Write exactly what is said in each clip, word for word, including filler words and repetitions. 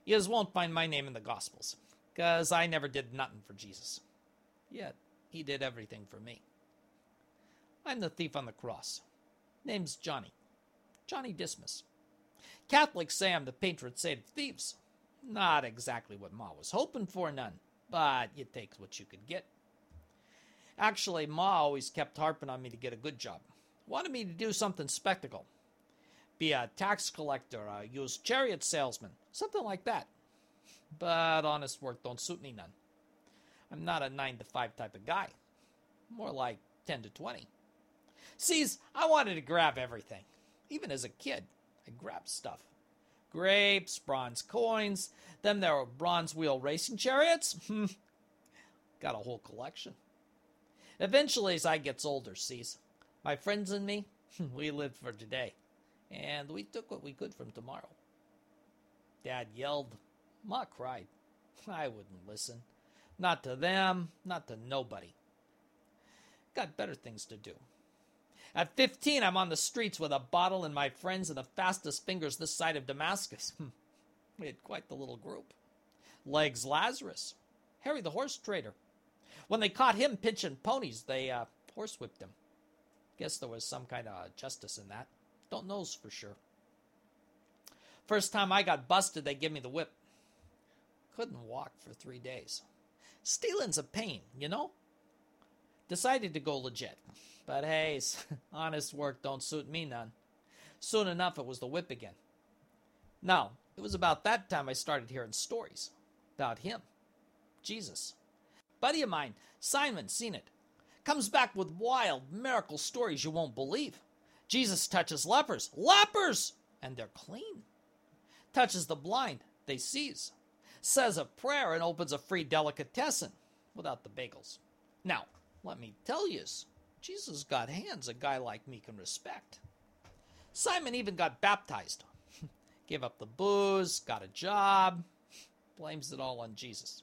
Yez won't find my name in the Gospels, because I never did nothing for Jesus. Yet, he did everything for me. I'm the thief on the cross. Name's Johnny. Johnny Dismas. Catholics say I'm the patron saint of thieves. Not exactly what Ma was hoping for, none, but you take what you could get. Actually, Ma always kept harping on me to get a good job. Wanted me to do something spectacle. Be a tax collector, a used chariot salesman, something like that. But honest work don't suit me none. I'm not a nine to five type of guy. More like ten to twenty. Sees, I wanted to grab everything. Even as a kid, I grabbed stuff. Grapes, bronze coins, them there were bronze wheel racing chariots. Got a whole collection. Eventually, as I gets older, sees, my friends and me, we lived for today. And we took what we could from tomorrow. Dad yelled. Ma cried. I wouldn't listen. Not to them, not to nobody. Got better things to do. At fifteen, I'm on the streets with a bottle and my friends and the fastest fingers this side of Damascus. We had quite the little group. Legs Lazarus. Harry the horse trader. When they caught him pinching ponies, they uh, horsewhipped him. Guess there was some kind of justice in that. Don't know for sure. First time I got busted, they give me the whip. Couldn't walk for three days. Stealing's a pain, you know? Decided to go legit. But hey, honest work don't suit me none. Soon enough, it was the whip again. Now, it was about that time I started hearing stories. About him. Jesus. Buddy of mine, Simon, seen it. Comes back with wild, miracle stories you won't believe. Jesus touches lepers. Lepers! And they're clean. Touches the blind. They sees. Says a prayer and opens a free delicatessen. Without the bagels. Now, let me tell yous, Jesus got hands a guy like me can respect. Simon even got baptized. Gave up the booze, got a job. Blames it all on Jesus.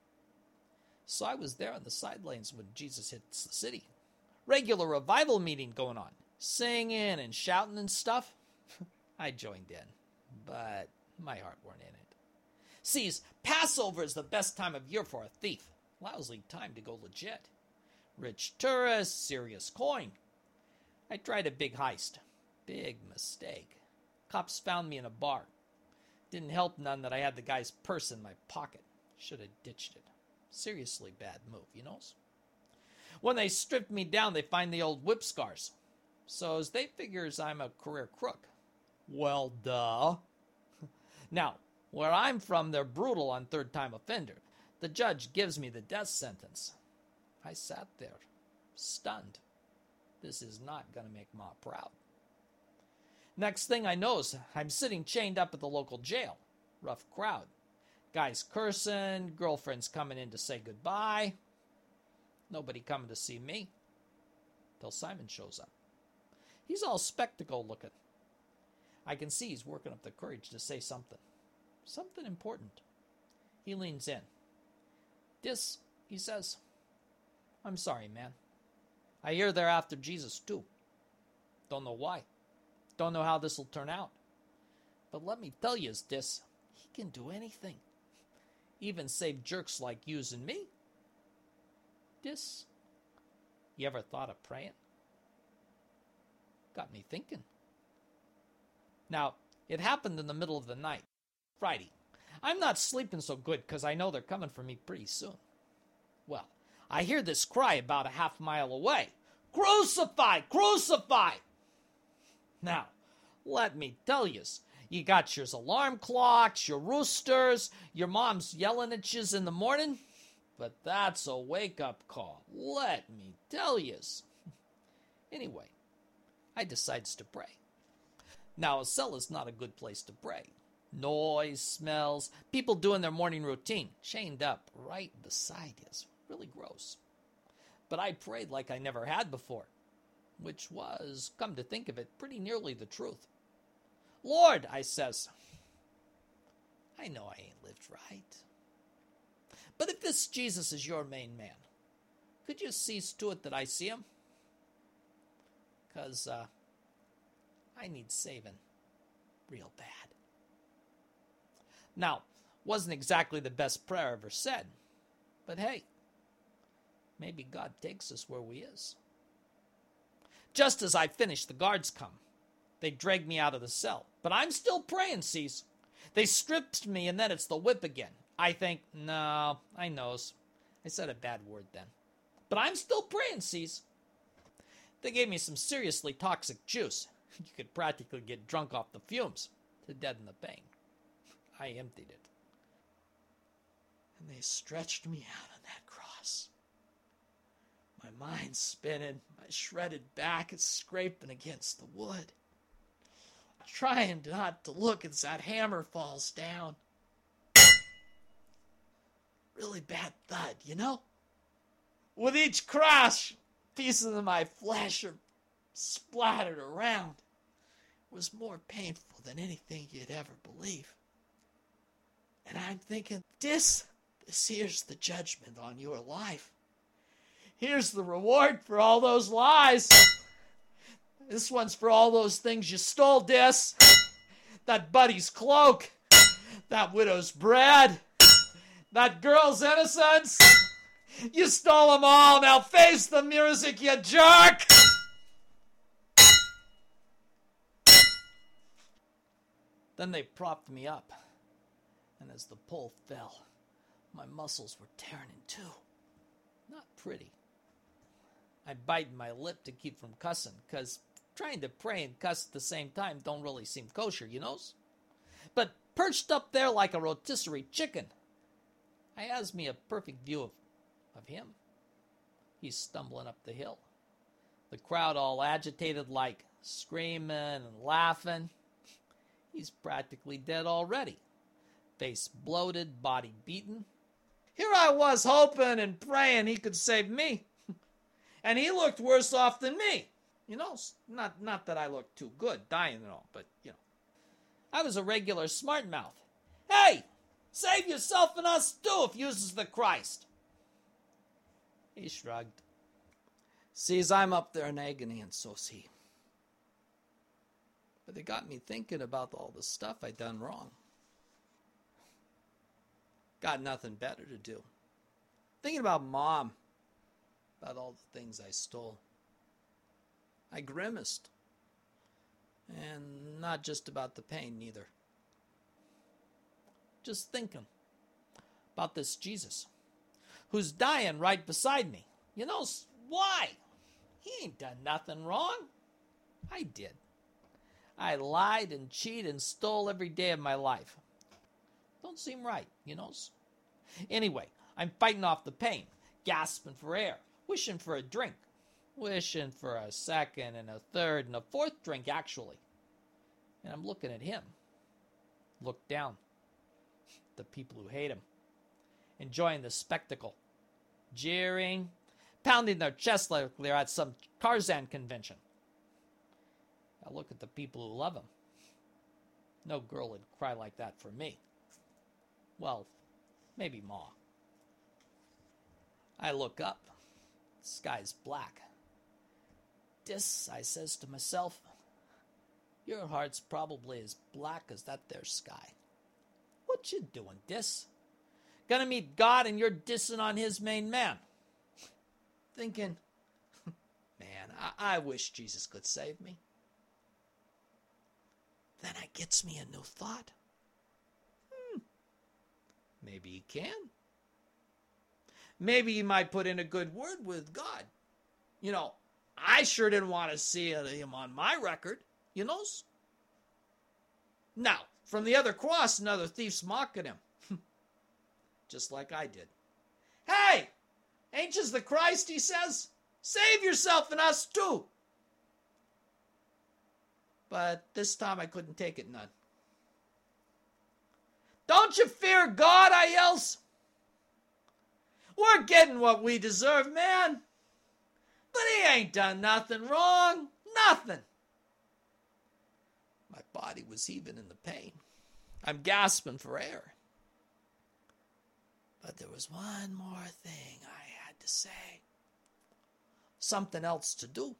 So I was there on the side lanes when Jesus hits the city. Regular revival meeting going on. Singing and shouting and stuff. I joined in, but my heart weren't in it. Sees, Passover is the best time of year for a thief. Lousy time to go legit. Rich tourists, serious coin. I tried a big heist. Big mistake. Cops found me in a bar. Didn't help none that I had the guy's purse in my pocket. Should have ditched it. Seriously bad move, you know? When they stripped me down, they find the old whip scars. So as they figures I'm a career crook. Well, duh. Now, where I'm from, they're brutal on third-time offender. The judge gives me the death sentence. I sat there, stunned. This is not going to make Ma proud. Next thing I know is I'm sitting chained up at the local jail. Rough crowd. Guys cursing, girlfriends coming in to say goodbye. Nobody coming to see me. Till Simon shows up. He's all spectacle looking. I can see he's working up the courage to say something. Something important. He leans in. Dis, he says, I'm sorry, man. I hear they're after Jesus, too. Don't know why. Don't know how this'll turn out. But let me tell you, Dis, he can do anything. Even save jerks like yous and me. Dis, you ever thought of praying? Got me thinking. Now, it happened in the middle of the night. Friday. I'm not sleeping so good because I know they're coming for me pretty soon. Well, I hear this cry about a half mile away. Crucify! Crucify! Now, let me tell yous, you got your alarm clocks, your roosters, your mom's yelling at yous in the morning, but that's a wake-up call. Let me tell yous. Anyway, I decides to pray. Now, a cell is not a good place to pray. Noise, smells, people doing their morning routine, chained up right beside yous. Really gross. But I prayed like I never had before, which was, come to think of it, pretty nearly the truth. Lord, I says, I know I ain't lived right. But if this Jesus is your main man, could you see to it that I see him? Because uh, I need saving real bad. Now, Wasn't exactly the best prayer ever said. But hey, maybe God takes us where we is. Just as I finish, the guards come. They drag me out of the cell. But I'm still praying, sees. They stripped me, and then it's the whip again. I think, no, I knows. I said a bad word then. But I'm still praying, sees. They gave me some seriously toxic juice. You could practically get drunk off the fumes to deaden the pain. I emptied it. And they stretched me out on that cross. My mind spinning, my shredded back is scraping against the wood. Trying not to look as that hammer falls down. Really bad thud, you know? With each crash, pieces of my flesh are splattered around. It was more painful than anything you'd ever believe. And I'm thinking, this, this here's the judgment on your life. Here's the reward for all those lies. This one's for all those things you stole, Dis. That buddy's cloak. That widow's bread. That girl's innocence. You stole them all. Now face the music, you jerk. Then they propped me up. And as the pole fell, my muscles were tearing in two. Not pretty. I bite my lip to keep from cussing, because trying to pray and cuss at the same time don't really seem kosher, you knows? But perched up there like a rotisserie chicken, I has me a perfect view of, of him. He's stumbling up the hill. The crowd all agitated, like screaming and laughing. He's practically dead already. Face bloated, body beaten. Here I was hoping and praying he could save me. And he looked worse off than me. You know, not not that I looked too good, dying and all, but, you know. I was a regular smart mouth. Hey, save yourself and us too if you's the Christ. He shrugged. Sees I'm up there in agony, and so's he. But it got me thinking about all the stuff I done wrong. Got nothing better to do. Thinking about Mom. About all the things I stole. I grimaced. And not just about the pain, neither. Just thinking about this Jesus, who's dying right beside me. You know, why? He ain't done nothing wrong. I did. I lied and cheated and stole every day of my life. Don't seem right, you know. Anyway, I'm fighting off the pain, gasping for air, wishing for a drink, wishing for a second and a third and a fourth drink, actually. And I'm looking at him. Look down. The people who hate him. Enjoying the spectacle. Jeering. Pounding their chests like they're at some Tarzan convention. I look at the people who love him. No girl would cry like that for me. Well, maybe Ma. I look up. The sky's black. Dis, I says to myself, your heart's probably as black as that there sky. What you doing, Dis? Gonna meet God and you're dissing on his main man. Thinking, man, I, I wish Jesus could save me. Then it gets me a new thought. Hmm, maybe he can. Maybe he might put in a good word with God. You know, I sure didn't want to see him on my record, you know. Now, from the other cross, another thief's mocking him. Just like I did. Hey, ain't you the Christ, he says. Save yourself and us too. But this time I couldn't take it none. Don't you fear God, I yells. We're getting what we deserve, man. But he ain't done nothing wrong. Nothing. My body was heaving in the pain. I'm gasping for air. But there was one more thing I had to say. Something else to do.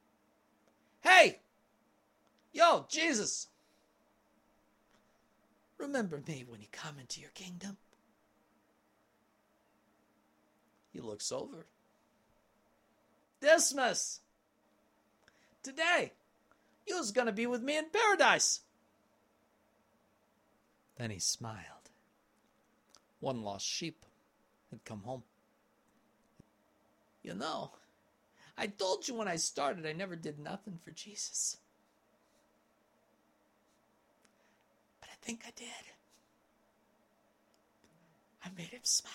Hey! Yo, Jesus! Remember me when you come into your kingdom. He looks over. Dismas! Today, you's gonna be with me in paradise. Then he smiled. One lost sheep had come home. You know, I told you when I started I never did nothing for Jesus. But I think I did. I made him smile.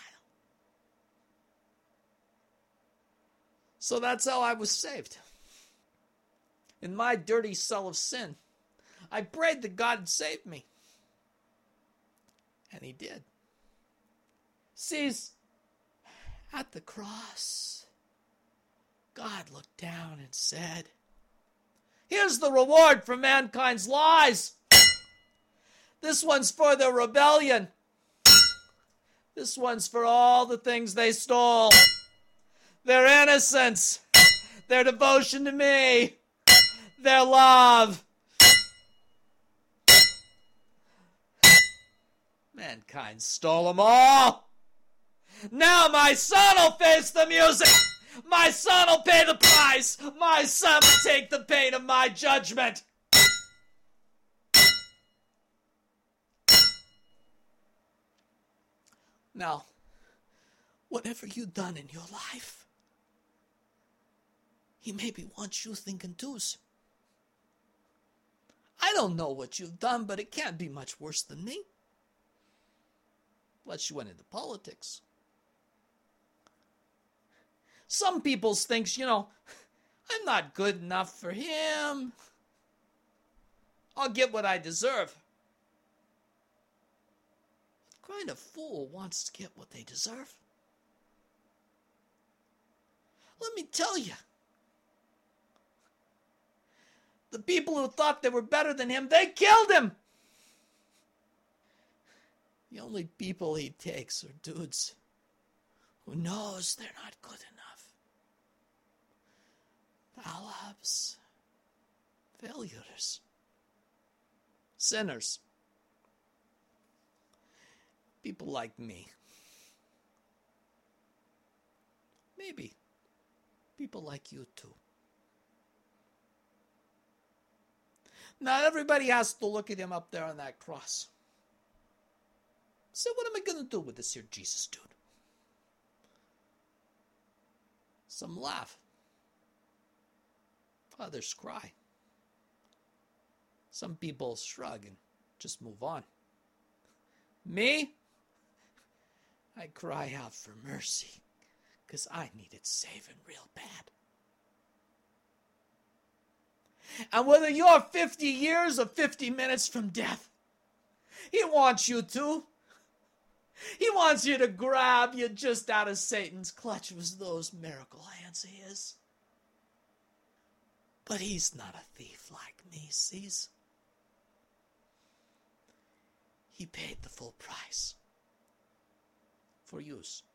So that's how I was saved. In my dirty cell of sin, I prayed that God would save me. And he did. Sees, at the cross, God looked down and said, here's the reward for mankind's lies. This one's for their rebellion. This one's for all the things they stole. Their innocence, their devotion to me, their love. Mankind stole them all. Now my son will face the music. My son will pay the price. My son will take the pain of my judgment. Now, whatever you've done in your life, he maybe wants you thinking too. I don't know what you've done, but it can't be much worse than me. Unless you went into politics. Some people think, you know, I'm not good enough for him. I'll get what I deserve. What kind of fool wants to get what they deserve? Let me tell you. The people who thought they were better than him, they killed him. The only people he takes are dudes who knows they're not good enough. Balabs, failures, sinners. People like me. Maybe people like you too. Not everybody has to look at him up there on that cross. So what am I going to do with this here Jesus dude? Some laugh. Others cry. Some people shrug and just move on. Me? I cry out for mercy because I needed saving real bad. And whether you're fifty years or fifty minutes from death, he wants you to. He wants you to grab you just out of Satan's clutch with those miracle hands of his. But he's not a thief like me, sees? He paid the full price for use.